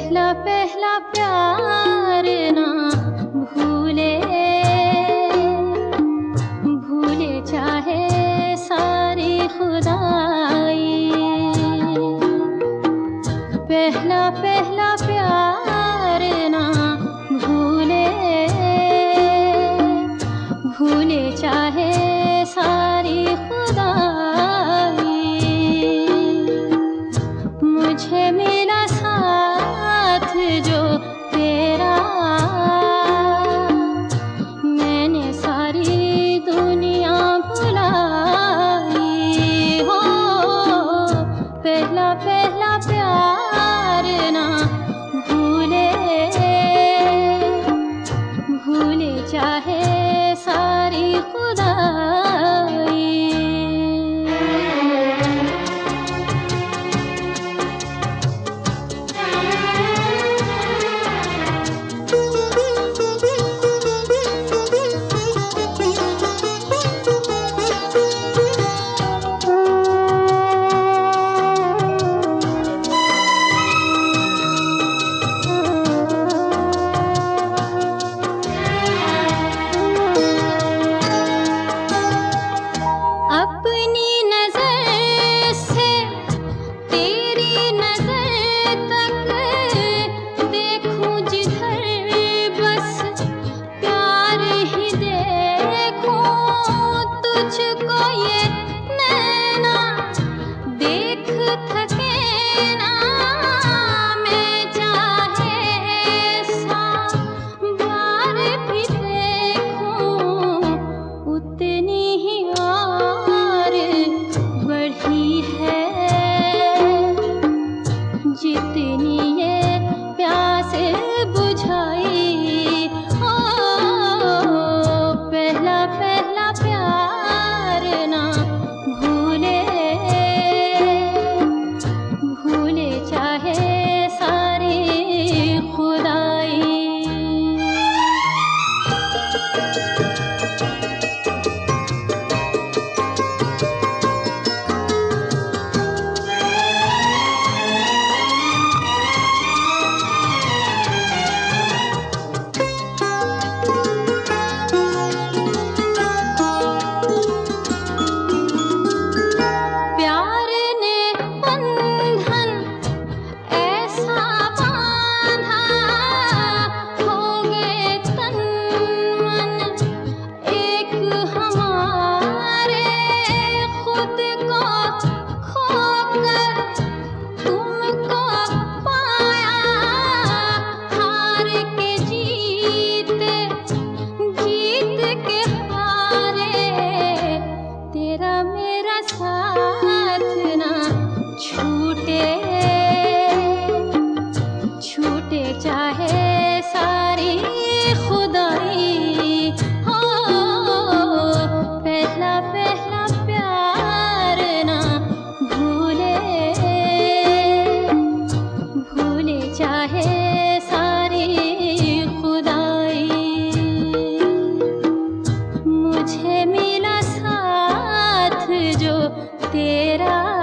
पहला पहला प्यार ना भूले, भूले चाहे सारी खुदाई। पहला पहला प्यार ना भूले, भूले चाहे सारी खुदाई। मुझे मिला साथ जो तेरा, मैंने सारी दुनिया भुलाई। हो पहला पहला प्यार ना भूले, भूले चाहे सारी खुदाई। अपनी नजर से तेरी नजर तक देखूं जिधर, बस प्यार ही देखूं तुझको ये नैना देख थके ना। मैं चाहे 100 बार भी देखूं उतनी ही बढ़ी है जितनी ये प्यास बुझाई। ओ पहला पहला प्यार ना भूले, भूले चाहे सारी खुदाई। प्यार ने बंधन ऐसा बांधा, हो गए तन मन एक हमारे। खुद को खोकर तुमको पाया, हार के जीते जीत के हारे। तेरा मेरा साथ ना छूटे, छूटे चाहे सारी खुदाई। हो पहला पहला प्यार ना भूले, भूले चाहे सारी खुदाई। मुझे मिला साथ जो तेरा,